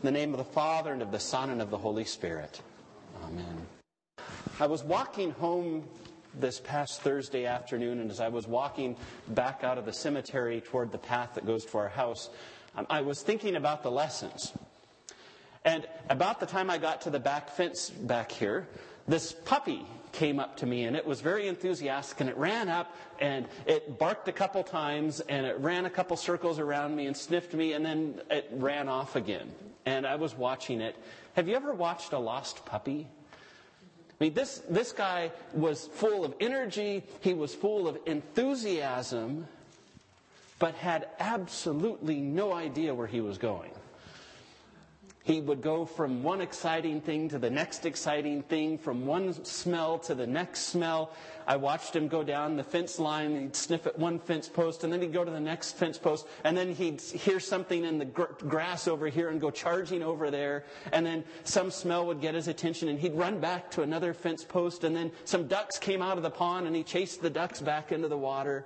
In the name of the Father, and of the Son, and of the Holy Spirit. Amen. I was walking home this past Thursday afternoon, and as I was walking back out of the cemetery toward the path that goes to our house, I was thinking about the lessons. And about the time I got to the back fence back here, this puppy came up to me, and it was very enthusiastic, and it ran up and it barked a couple times, and it ran a couple circles around me and sniffed me, and then it ran off again. And I was watching it. Have you ever watched a lost puppy? I mean, this guy was full of energy, he was full of enthusiasm, but had absolutely no idea where he was going. He would go from one exciting thing to the next exciting thing, from one smell to the next smell. I watched him go down the fence line. He'd sniff at one fence post, and then he'd go to the next fence post, and then he'd hear something in the grass over here and go charging over there, and then some smell would get his attention, and he'd run back to another fence post, and then some ducks came out of the pond, and he chased the ducks back into the water.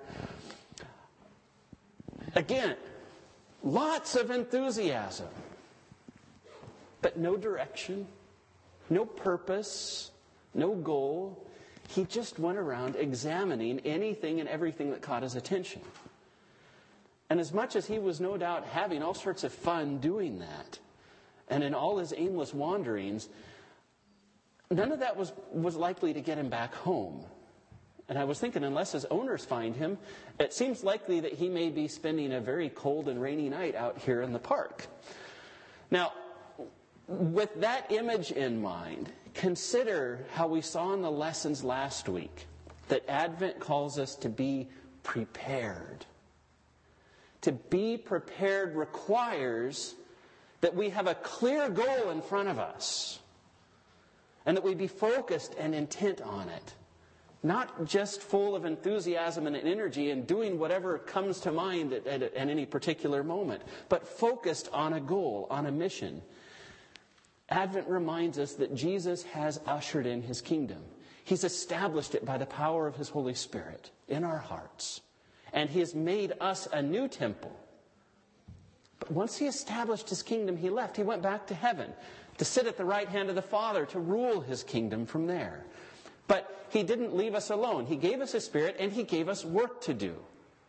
Again, lots of enthusiasm. But no direction, no purpose, no goal. He just went around examining anything and everything that caught his attention. And as much as he was no doubt having all sorts of fun doing that, and in all his aimless wanderings, none of that was likely to get him back home. And I was thinking, unless his owners find him, it seems likely that he may be spending a very cold and rainy night out here in the park. Now, with that image in mind, consider how we saw in the lessons last week that Advent calls us to be prepared. To be prepared requires that we have a clear goal in front of us and that we be focused and intent on it. Not just full of enthusiasm and energy and doing whatever comes to mind at any particular moment, but focused on a goal, on a mission. Advent reminds us that Jesus has ushered in His kingdom. He's established it by the power of His Holy Spirit in our hearts. And He has made us a new temple. But once He established His kingdom, He left. He went back to heaven to sit at the right hand of the Father to rule His kingdom from there. But He didn't leave us alone. He gave us His Spirit, and He gave us work to do.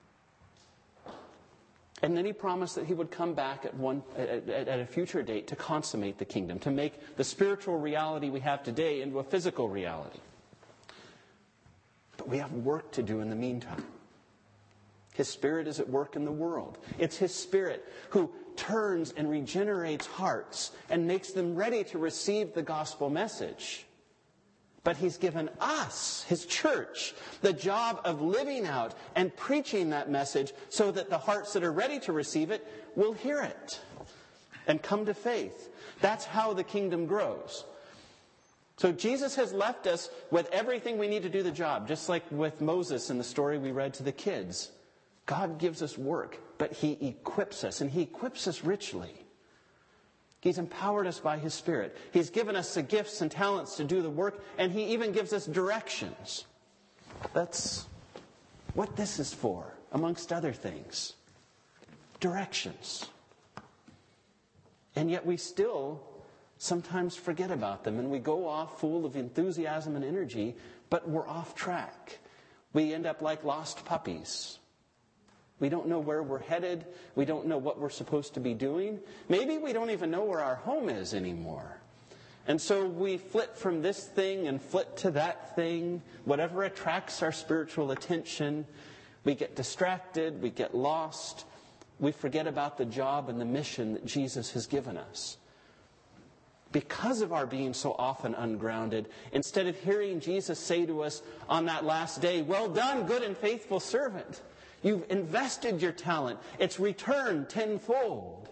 And then He promised that He would come back at a future date to consummate the kingdom, to make the spiritual reality we have today into a physical reality. But we have work to do in the meantime. His Spirit is at work in the world. It's His Spirit who turns and regenerates hearts and makes them ready to receive the gospel message. But He's given us, His church, the job of living out and preaching that message so that the hearts that are ready to receive it will hear it and come to faith. That's how the kingdom grows. So Jesus has left us with everything we need to do the job, just like with Moses in the story we read to the kids. God gives us work, but He equips us, and He equips us richly. He's empowered us by His Spirit. He's given us the gifts and talents to do the work, and He even gives us directions. That's what this is for, amongst other things. Directions. And yet we still sometimes forget about them, and we go off full of enthusiasm and energy, but we're off track. We end up like lost puppies. We don't know where we're headed. We don't know what we're supposed to be doing. Maybe we don't even know where our home is anymore. And so we flit from this thing and flit to that thing. Whatever attracts our spiritual attention, we get distracted, we get lost. We forget about the job and the mission that Jesus has given us. Because of our being so often ungrounded, instead of hearing Jesus say to us on that last day, "Well done, good and faithful servant. You've invested your talent. It's returned tenfold."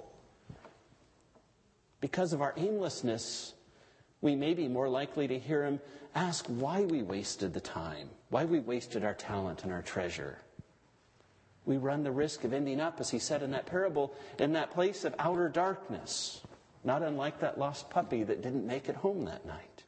Because of our aimlessness, we may be more likely to hear Him ask why we wasted the time, why we wasted our talent and our treasure. We run the risk of ending up, as He said in that parable, in that place of outer darkness, not unlike that lost puppy that didn't make it home that night.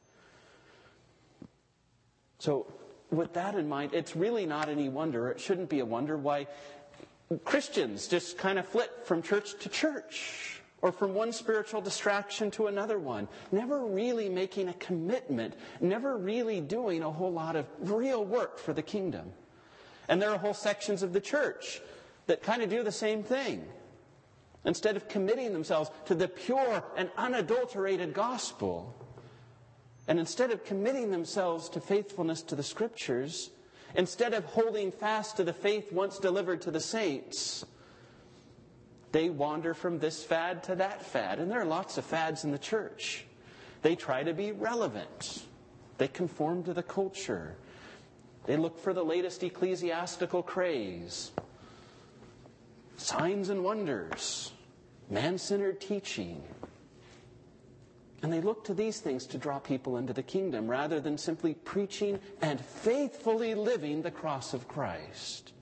So, with that in mind, it's really not any wonder, it shouldn't be a wonder, why Christians just kind of flit from church to church, or from one spiritual distraction to another one, never really making a commitment, never really doing a whole lot of real work for the kingdom. And there are whole sections of the church that kind of do the same thing. Instead of committing themselves to the pure and unadulterated gospel, and instead of committing themselves to faithfulness to the Scriptures, instead of holding fast to the faith once delivered to the saints, they wander from this fad to that fad. And there are lots of fads in the church. They try to be relevant. They conform to the culture. They look for the latest ecclesiastical craze. Signs and wonders. Man-centered teaching. And they look to these things to draw people into the kingdom rather than simply preaching and faithfully living the cross of Christ.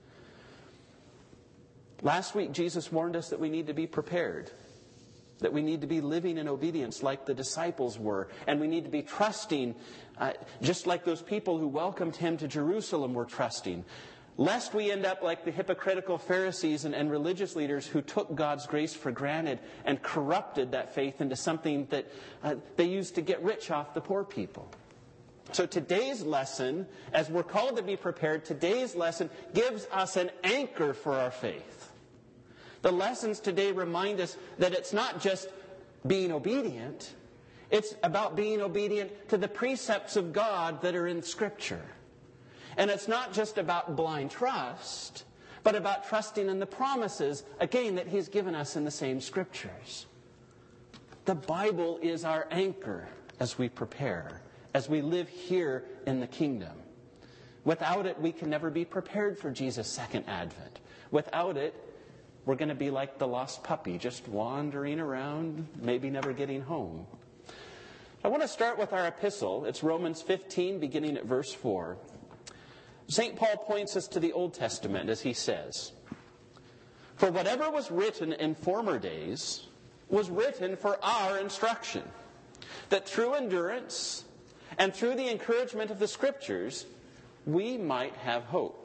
Last week, Jesus warned us that we need to be prepared, that we need to be living in obedience like the disciples were, and we need to be trusting just like those people who welcomed him to Jerusalem were trusting, lest we end up like the hypocritical Pharisees and religious leaders who took God's grace for granted and corrupted that faith into something that they used to get rich off the poor people. So today's lesson, as we're called to be prepared, today's lesson gives us an anchor for our faith. The lessons today remind us that it's not just being obedient. It's about being obedient to the precepts of God that are in Scripture. And it's not just about blind trust, but about trusting in the promises, again, that He's given us in the same Scriptures. The Bible is our anchor as we prepare, as we live here in the kingdom. Without it, we can never be prepared for Jesus' second advent. Without it, we're going to be like the lost puppy, just wandering around, maybe never getting home. I want to start with our epistle. It's Romans 15, beginning at verse 4. St. Paul points us to the Old Testament as he says, "For whatever was written in former days was written for our instruction, that through endurance and through the encouragement of the Scriptures we might have hope."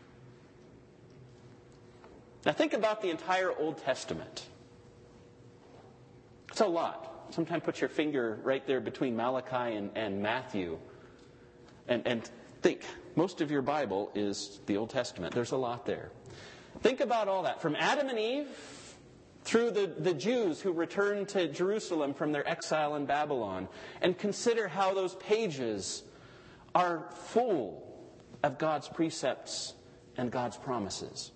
Now think about the entire Old Testament. It's a lot. Sometimes put your finger right there between Malachi and Matthew and think. Most of your Bible is the Old Testament. There's a lot there. Think about all that. From Adam and Eve through the Jews who returned to Jerusalem from their exile in Babylon. And consider how those pages are full of God's precepts and God's promises.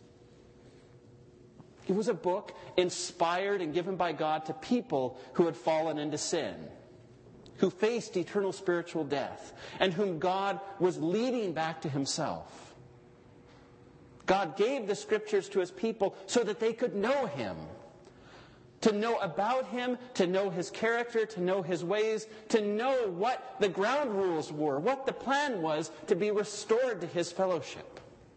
It was a book inspired and given by God to people who had fallen into sin, who faced eternal spiritual death, and whom God was leading back to Himself. God gave the Scriptures to His people so that they could know Him, to know about Him, to know His character, to know His ways, to know what the ground rules were, what the plan was to be restored to His fellowship.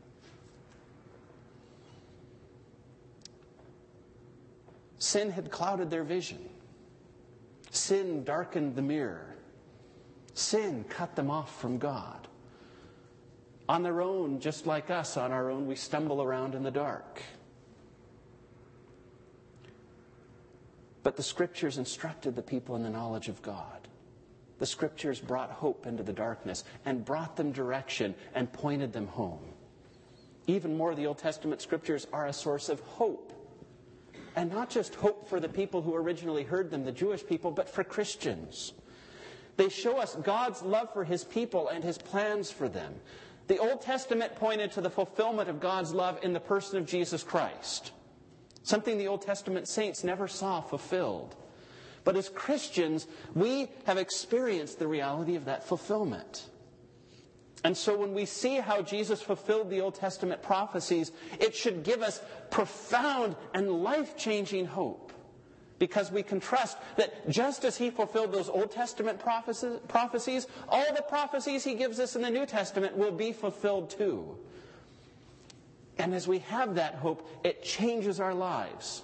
Sin had clouded their vision. Sin darkened the mirror. Sin cut them off from God. On their own, just like us, on our own, we stumble around in the dark. But the Scriptures instructed the people in the knowledge of God. The Scriptures brought hope into the darkness and brought them direction and pointed them home. Even more, the Old Testament Scriptures are a source of hope. And not just hope for the people who originally heard them, the Jewish people, but for Christians. They show us God's love for His people and His plans for them. The Old Testament pointed to the fulfillment of God's love in the person of Jesus Christ. Something the Old Testament saints never saw fulfilled. But as Christians, we have experienced the reality of that fulfillment. And so when we see how Jesus fulfilled the Old Testament prophecies, it should give us profound and life-changing hope. Because we can trust that just as He fulfilled those Old Testament prophecies, all the prophecies He gives us in the New Testament will be fulfilled too. And as we have that hope, it changes our lives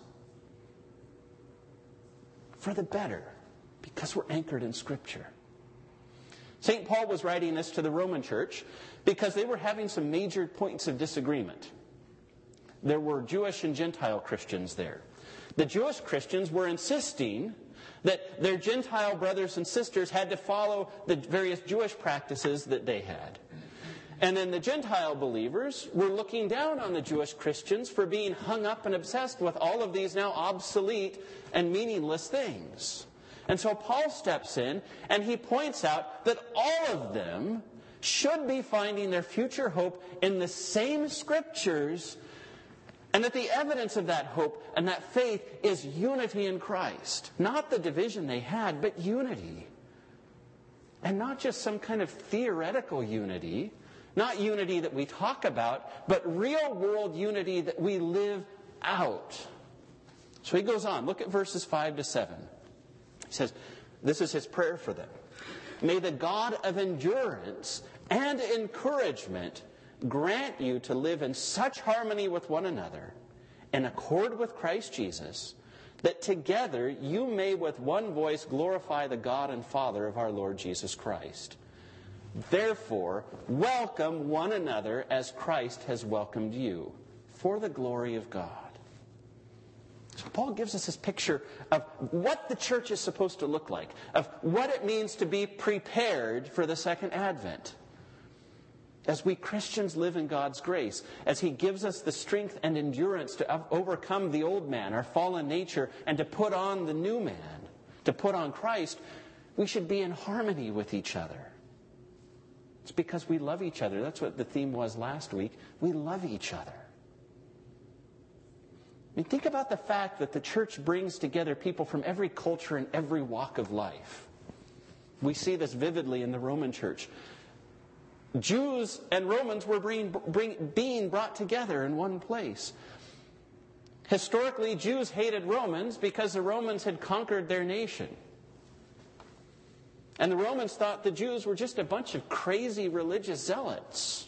for the better, because we're anchored in Scripture. St. Paul was writing this to the Roman church because they were having some major points of disagreement. There were Jewish and Gentile Christians there. The Jewish Christians were insisting that their Gentile brothers and sisters had to follow the various Jewish practices that they had. And then the Gentile believers were looking down on the Jewish Christians for being hung up and obsessed with all of these now obsolete and meaningless things. And so Paul steps in and he points out that all of them should be finding their future hope in the same Scriptures, and that the evidence of that hope and that faith is unity in Christ. Not the division they had, but unity. And not just some kind of theoretical unity, not unity that we talk about, but real world unity that we live out. So he goes on. Look at verses 5 to 7. He says, this is his prayer for them. May the God of endurance and encouragement grant you to live in such harmony with one another, in accord with Christ Jesus, that together you may with one voice glorify the God and Father of our Lord Jesus Christ. Therefore, welcome one another as Christ has welcomed you, for the glory of God. So Paul gives us this picture of what the church is supposed to look like, of what it means to be prepared for the second advent. As we Christians live in God's grace, as He gives us the strength and endurance to overcome the old man, our fallen nature, and to put on the new man, to put on Christ, we should be in harmony with each other. It's because we love each other. That's what the theme was last week. We love each other. I mean, think about the fact that the church brings together people from every culture and every walk of life. We see this vividly in the Roman church. Jews and Romans were being brought together in one place. Historically, Jews hated Romans because the Romans had conquered their nation. And the Romans thought the Jews were just a bunch of crazy religious zealots.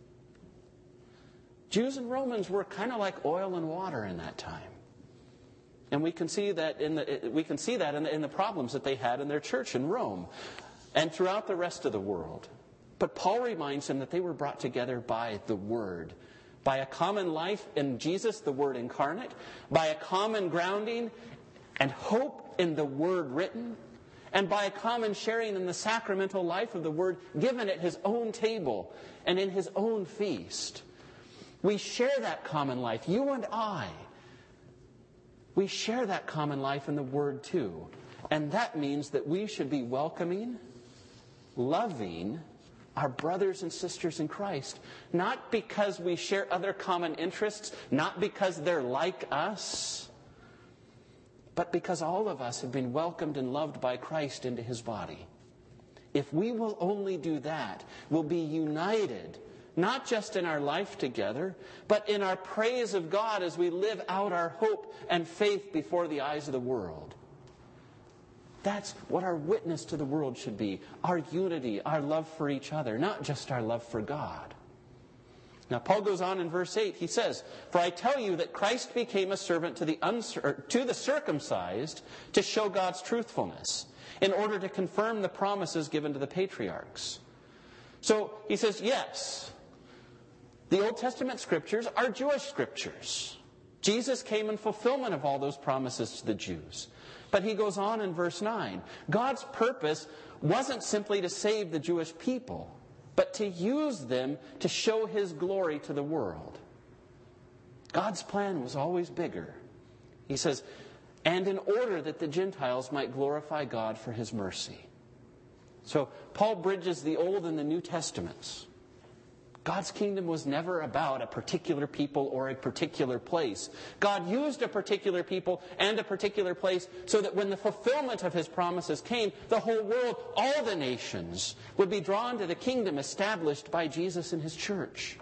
Jews and Romans were kind of like oil and water in that time. And we can see that in the problems that they had in their church in Rome and throughout the rest of the world. But Paul reminds them that they were brought together by the Word, by a common life in Jesus, the Word incarnate, by a common grounding and hope in the Word written, and by a common sharing in the sacramental life of the Word given at His own table and in His own feast. We share that common life, you and I. We share that common life in the Word too. And that means that we should be welcoming, loving our brothers and sisters in Christ. Not because we share other common interests, not because they're like us, but because all of us have been welcomed and loved by Christ into His body. If we will only do that, we'll be united, not just in our life together, but in our praise of God as we live out our hope and faith before the eyes of the world. That's what our witness to the world should be. Our unity, our love for each other, not just our love for God. Now, Paul goes on in verse 8. He says, "For I tell you that Christ became a servant to the circumcised to show God's truthfulness, in order to confirm the promises given to the patriarchs." So, he says, yes, the Old Testament scriptures are Jewish scriptures. Jesus came in fulfillment of all those promises to the Jews. But he goes on in verse 9. God's purpose wasn't simply to save the Jewish people, but to use them to show His glory to the world. God's plan was always bigger. He says, and in order that the Gentiles might glorify God for His mercy. So Paul bridges the Old and the New Testaments. God's kingdom was never about a particular people or a particular place. God used a particular people and a particular place so that when the fulfillment of His promises came, the whole world, all the nations, would be drawn to the kingdom established by Jesus and His church.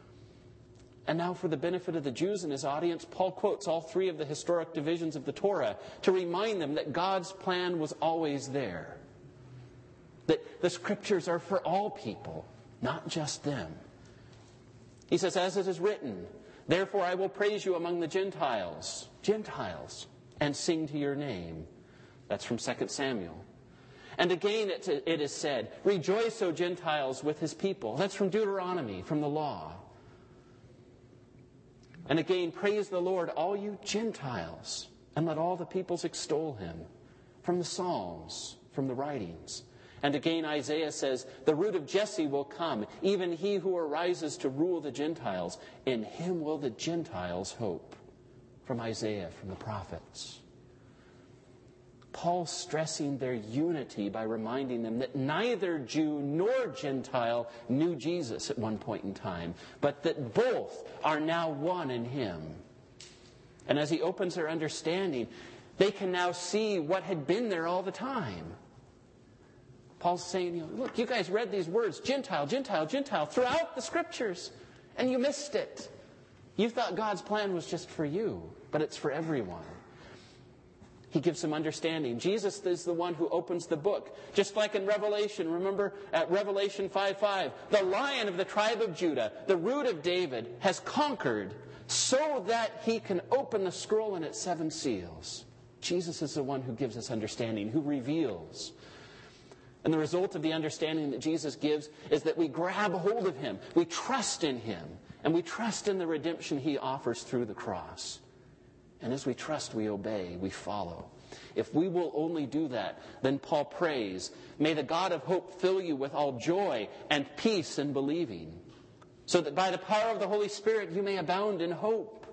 And now, for the benefit of the Jews and his audience, Paul quotes all three of the historic divisions of the Torah to remind them that God's plan was always there. That the scriptures are for all people, not just them. He says, as it is written, therefore I will praise you among the Gentiles, and sing to your name. That's from 2 Samuel. And again it is said, rejoice, O Gentiles, with His people. That's from Deuteronomy, from the law. And again, praise the Lord, all you Gentiles. and let all the peoples extol him. From the Psalms, from the writings. And again Isaiah says, the root of Jesse will come, even he who arises to rule the Gentiles. In him will the Gentiles hope. From Isaiah, from the prophets. Paul's stressing their unity by reminding them that neither Jew nor Gentile knew Jesus at one point in time, but that both are now one in him. And as he opens their understanding, they can now see what had been there all the time. Paul's saying, look, you guys read these words, Gentile, Gentile, Gentile, throughout the Scriptures, and you missed it. You thought God's plan was just for you, but it's for everyone. He gives them understanding. Jesus is the one who opens the book. Just like in Revelation, remember at Revelation 5:5, the Lion of the tribe of Judah, the root of David, has conquered so that he can open the scroll and its 7 seals. Jesus is the one who gives us understanding, who reveals. And the result of the understanding that Jesus gives is that we grab hold of him, we trust in him, and we trust in the redemption he offers through the cross. And as we trust, we obey, we follow. If we will only do that, then Paul prays, may the God of hope fill you with all joy and peace in believing, so that by the power of the Holy Spirit you may abound in hope.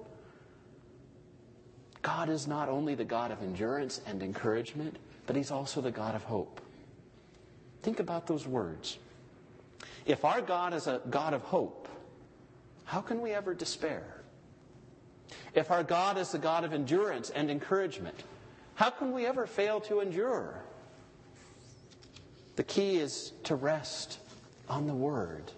God is not only the God of endurance and encouragement, but he's also the God of hope. Think about those words. If our God is a God of hope, how can we ever despair? If our God is the God of endurance and encouragement, how can we ever fail to endure? The key is to rest on the Word.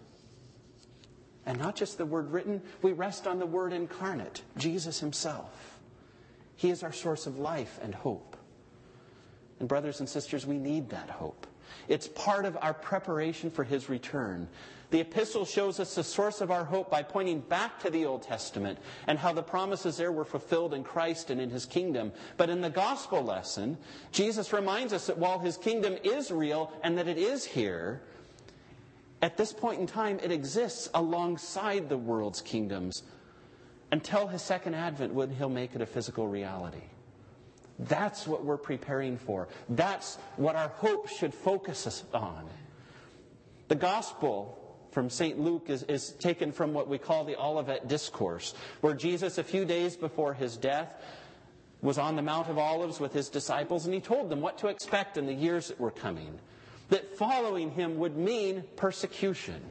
And not just the Word written, we rest on the Word incarnate, Jesus himself. He is our source of life and hope. And brothers and sisters, we need that hope. It's part of our preparation for his return. The epistle shows us the source of our hope by pointing back to the Old Testament and how the promises there were fulfilled in Christ and in his kingdom. But in the gospel lesson, Jesus reminds us that while his kingdom is real and that it is here, at this point in time it exists alongside the world's kingdoms until his second advent, when he'll make it a physical reality. That's what we're preparing for. That's what our hope should focus us on. The gospel from St. Luke is taken from what we call the Olivet Discourse, where Jesus, a few days before his death, was on the Mount of Olives with his disciples, and he told them what to expect in the years that were coming. That following him would mean persecution.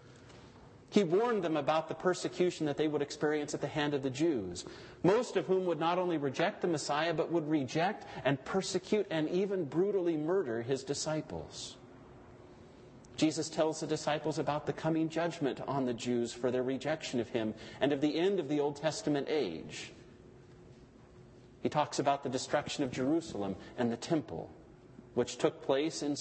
He warned them about the persecution that they would experience at the hand of the Jews, most of whom would not only reject the Messiah, but would reject and persecute and even brutally murder his disciples. Jesus tells the disciples about the coming judgment on the Jews for their rejection of him and of the end of the Old Testament age. He talks about the destruction of Jerusalem and the temple, which took place in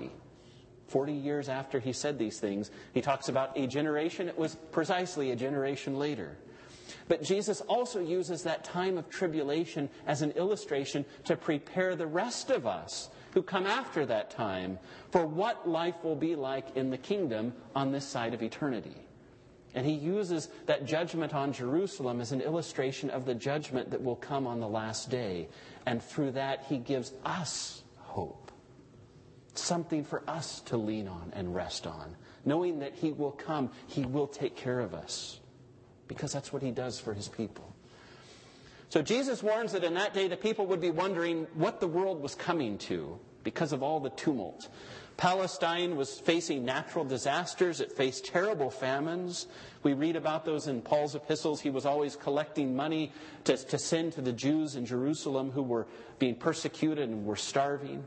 40 years after he said these things. He talks about a generation. It was precisely a generation later. But Jesus also uses that time of tribulation as an illustration to prepare the rest of us who come after that time for what life will be like in the kingdom on this side of eternity. And he uses that judgment on Jerusalem as an illustration of the judgment that will come on the last day. And through that, he gives us hope. Something for us to lean on and rest on. Knowing that he will come, he will take care of us. Because that's what he does for his people. So Jesus warns that in that day the people would be wondering what the world was coming to because of all the tumult. Palestine was facing natural disasters. It faced terrible famines. We read about those in Paul's epistles. He was always collecting money to send to the Jews in Jerusalem who were being persecuted and were starving.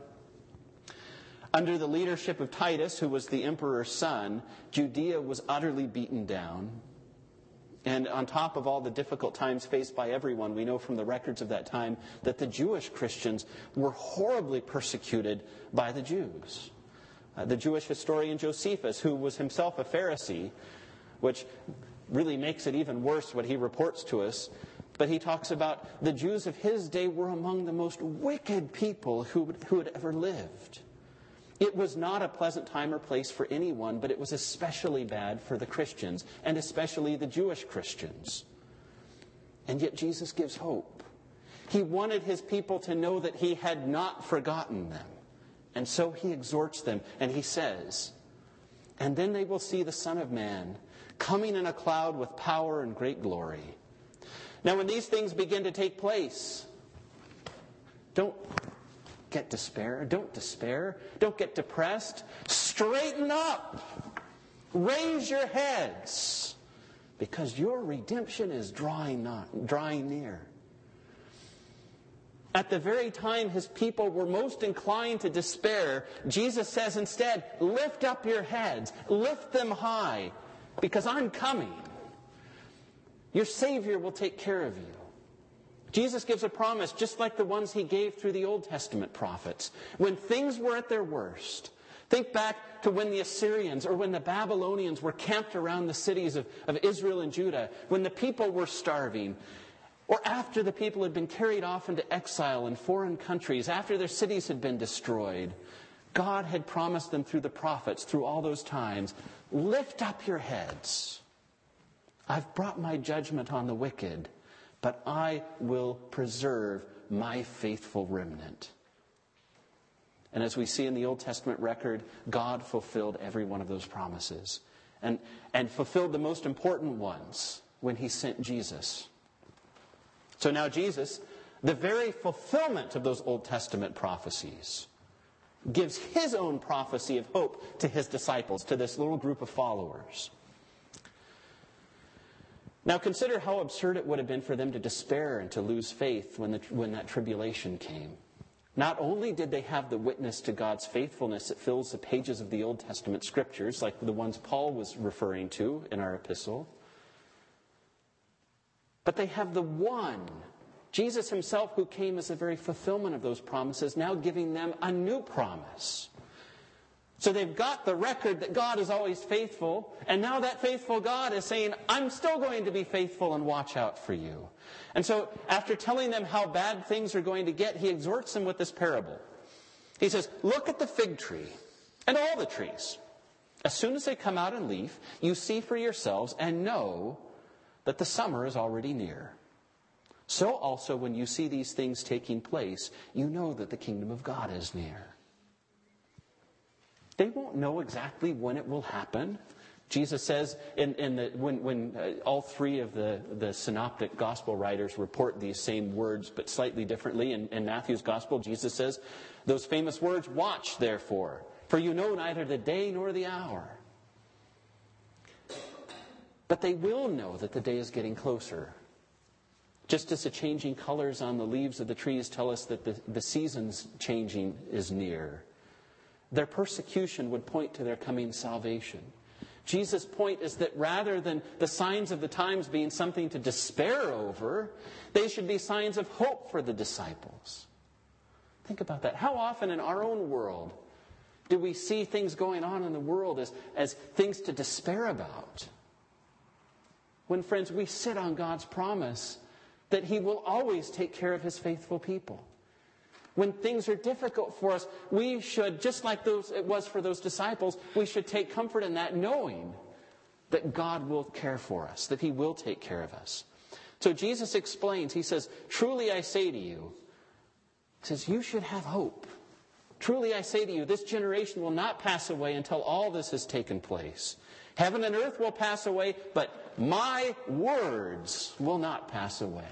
Under the leadership of Titus, who was the emperor's son, Judea was utterly beaten down. And on top of all the difficult times faced by everyone, we know from the records of that time that the Jewish Christians were horribly persecuted by the Jews. The Jewish historian Josephus, who was himself a Pharisee, which really makes it even worse what he reports to us, but he talks about the Jews of his day were among the most wicked people who had ever lived. It was not a pleasant time or place for anyone, but it was especially bad for the Christians, and especially the Jewish Christians. And yet Jesus gives hope. He wanted his people to know that he had not forgotten them. And so he exhorts them, and he says, "And then they will see the Son of Man coming in a cloud with power and great glory." Now, when these things begin to take place, don't get despair. Don't despair. Don't get depressed. Straighten up. Raise your heads, because your redemption is drawing near. At the very time his people were most inclined to despair, Jesus says instead, "Lift up your heads, lift them high, because I'm coming. Your Savior will take care of you." Jesus gives a promise just like the ones he gave through the Old Testament prophets. When things were at their worst, think back to when the Assyrians or when the Babylonians were camped around the cities of Israel and Judah, when the people were starving, or after the people had been carried off into exile in foreign countries, after their cities had been destroyed. God had promised them through the prophets, through all those times, "Lift up your heads. I've brought my judgment on the wicked, but I will preserve my faithful remnant." And as we see in the Old Testament record, God fulfilled every one of those promises. And fulfilled the most important ones when he sent Jesus. So now Jesus, the very fulfillment of those Old Testament prophecies, gives his own prophecy of hope to his disciples, to this little group of followers. Now consider how absurd it would have been for them to despair and to lose faith when that tribulation came. Not only did they have the witness to God's faithfulness that fills the pages of the Old Testament scriptures, like the ones Paul was referring to in our epistle, but they have the one, Jesus himself, who came as the very fulfillment of those promises, now giving them a new promise. So they've got the record that God is always faithful, and now that faithful God is saying, "I'm still going to be faithful and watch out for you." And so after telling them how bad things are going to get, he exhorts them with this parable. He says, "Look at the fig tree and all the trees. As soon as they come out in leaf, you see for yourselves and know that the summer is already near. So also when you see these things taking place, you know that the kingdom of God is near." They won't know exactly when it will happen. Jesus says, when all three of the synoptic gospel writers report these same words, but slightly differently, in Matthew's gospel, Jesus says those famous words, "Watch, therefore, for you know neither the day nor the hour." But they will know that the day is getting closer. Just as the changing colors on the leaves of the trees tell us that the season's changing is near. Their persecution would point to their coming salvation. Jesus' point is that rather than the signs of the times being something to despair over, they should be signs of hope for the disciples. Think about that. How often in our own world do we see things going on in the world as things to despair about? When, friends, we sit on God's promise that he will always take care of his faithful people. When things are difficult for us, we should, just like it was for those disciples, we should take comfort in that, knowing that God will care for us, that he will take care of us. So Jesus explains, he says, "Truly I say to you," he says, "you should have hope. Truly I say to you, this generation will not pass away until all this has taken place. Heaven and earth will pass away, but my words will not pass away."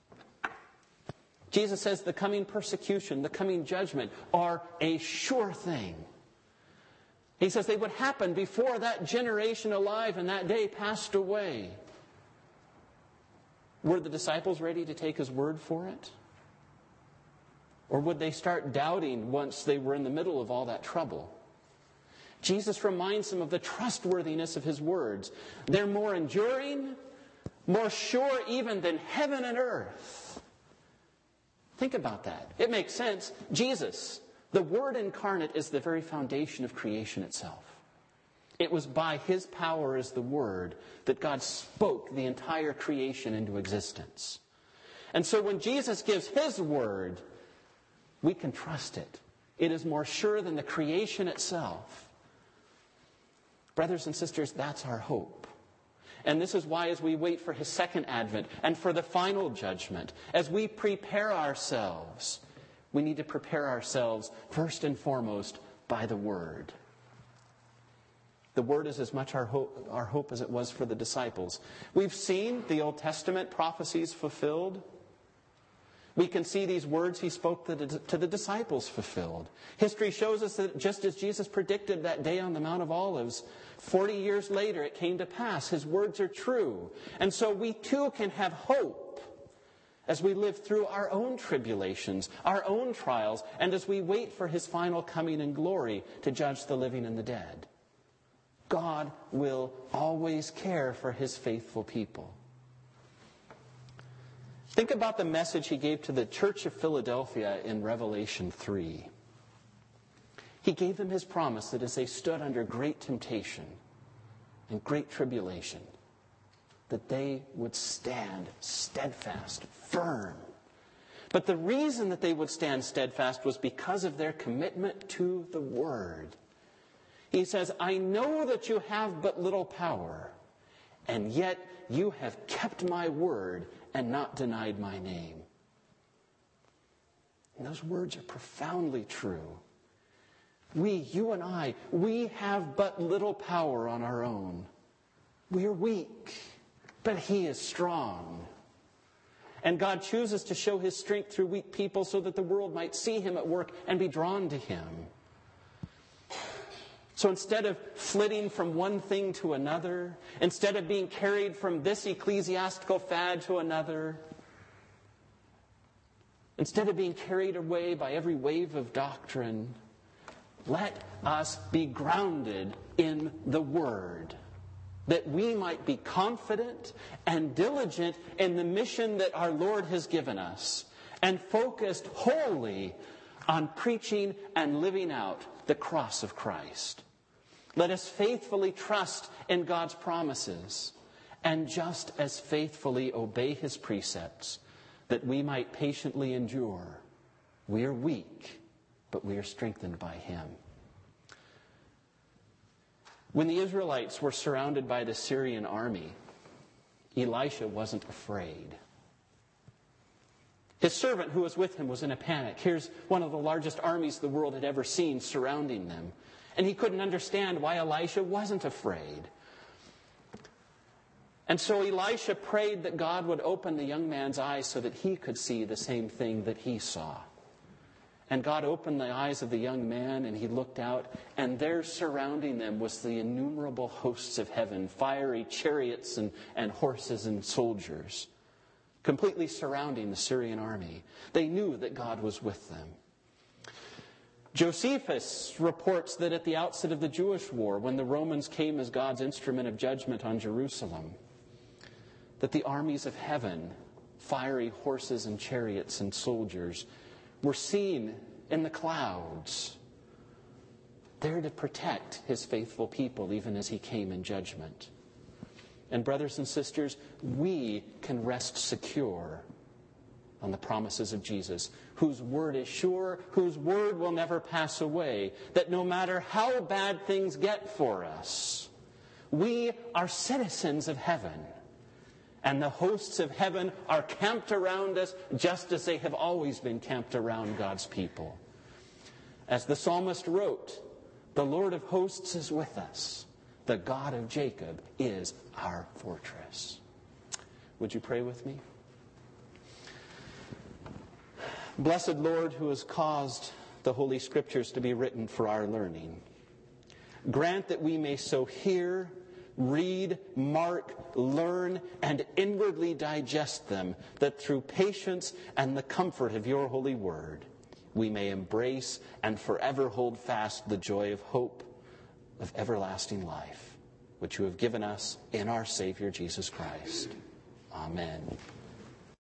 Jesus says the coming persecution, the coming judgment are a sure thing. He says they would happen before that generation alive and that day passed away. Were the disciples ready to take his word for it? Or would they start doubting once they were in the middle of all that trouble? Jesus reminds them of the trustworthiness of his words. They're more enduring, more sure even than heaven and earth. Think about that. It makes sense. Jesus, the Word incarnate, is the very foundation of creation itself. It was by his power as the Word that God spoke the entire creation into existence. And so when Jesus gives his word, we can trust it. It is more sure than the creation itself. Brothers and sisters, that's our hope. And this is why, as we wait for his second advent and for the final judgment, as we prepare ourselves, we need to prepare ourselves first and foremost by the Word. The Word is as much our hope as it was for the disciples. We've seen the Old Testament prophecies fulfilled. We can see these words he spoke to the disciples fulfilled. History shows us that just as Jesus predicted that day on the Mount of Olives, 40 years later it came to pass. His words are true. And so we too can have hope as we live through our own tribulations, our own trials, and as we wait for his final coming in glory to judge the living and the dead. God will always care for his faithful people. Think about the message he gave to the church of Philadelphia in Revelation 3. He gave them his promise that as they stood under great temptation and great tribulation, that they would stand steadfast, firm. But the reason that they would stand steadfast was because of their commitment to the Word. He says, I know that you have but little power, and yet you have kept my word and not denied my name. And those words are profoundly true. You and I, we have but little power on our own. We are weak, but he is strong. And God chooses to show his strength through weak people so that the world might see him at work and be drawn to him. So instead of flitting from one thing to another, instead of being carried from this ecclesiastical fad to another, instead of being carried away by every wave of doctrine, let us be grounded in the Word, that we might be confident and diligent in the mission that our Lord has given us, and focused wholly on preaching and living out the cross of Christ. Let us faithfully trust in God's promises and just as faithfully obey his precepts, that we might patiently endure. We are weak, but we are strengthened by him. When the Israelites were surrounded by the Syrian army, Elisha wasn't afraid. His servant who was with him was in a panic. Here's one of the largest armies the world had ever seen surrounding them. And he couldn't understand why Elisha wasn't afraid. And so Elisha prayed that God would open the young man's eyes so that he could see the same thing that he saw. And God opened the eyes of the young man, and he looked out, and there surrounding them was the innumerable hosts of heaven, fiery chariots and horses and soldiers, completely surrounding the Syrian army. They knew that God was with them. Josephus reports that at the outset of the Jewish war, when the Romans came as God's instrument of judgment on Jerusalem, that the armies of heaven, fiery horses and chariots and soldiers, were seen in the clouds, there to protect his faithful people even as he came in judgment. And brothers and sisters, we can rest secure on the promises of Jesus, whose word is sure, whose word will never pass away, that no matter how bad things get for us, we are citizens of heaven. And the hosts of heaven are camped around us just as they have always been camped around God's people. As the psalmist wrote, the Lord of hosts is with us. The God of Jacob is our fortress. Would you pray with me? Blessed Lord, who has caused the Holy Scriptures to be written for our learning, grant that we may so hear, read, mark, learn, and inwardly digest them, that through patience and the comfort of your holy word, we may embrace and forever hold fast the joy of hope of everlasting life, which you have given us in our Savior Jesus Christ. Amen.